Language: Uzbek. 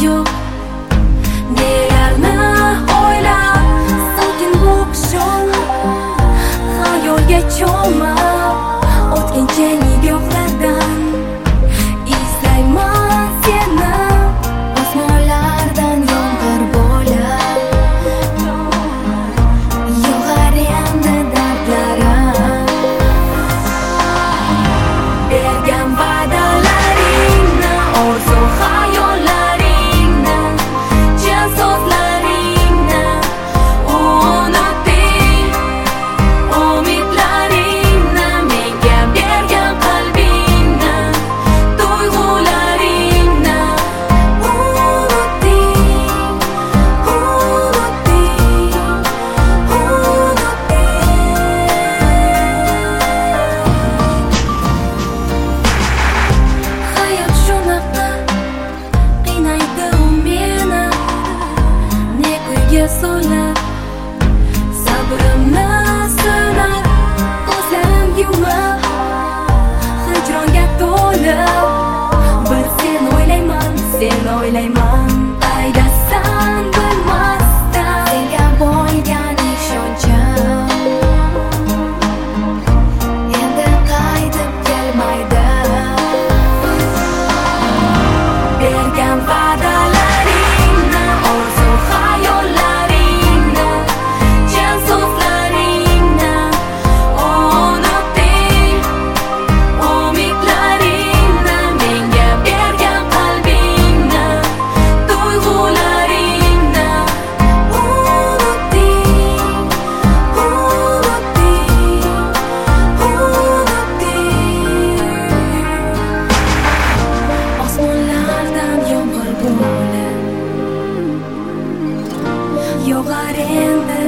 yo'q. Nelarni o'ylab sokin o'qishim, xayolga cho'mib o'tkinchi nigohlardan izlayman seni, osmonlardan yomg'ir bo'lib yog'ar endi dardlarim. Bergan va'dalaringni, orzu hayollaringni, chin so'zlaringni unutding. Umidlaringni, menga bergan qalbingni, tuyg'ularingni unutding, Hayot shunaqa qiynaydi u meni, ne kuyga solib sabrimni sinab, ko'zlarim yumib hijronga to'lib, bir sen o'ylayman, aydasan bilmasdan senga bo'lgan ishonchim endi qaytib kelmaydi. Bergan va'dalaringni, orzu hayollaringni, chin so'zlaringni unutding. Umidlaringni, menga bergan qalbingni, tuyg'ularingni unutding, Osmonlardan yomg'ir bo'lib yog'ar endi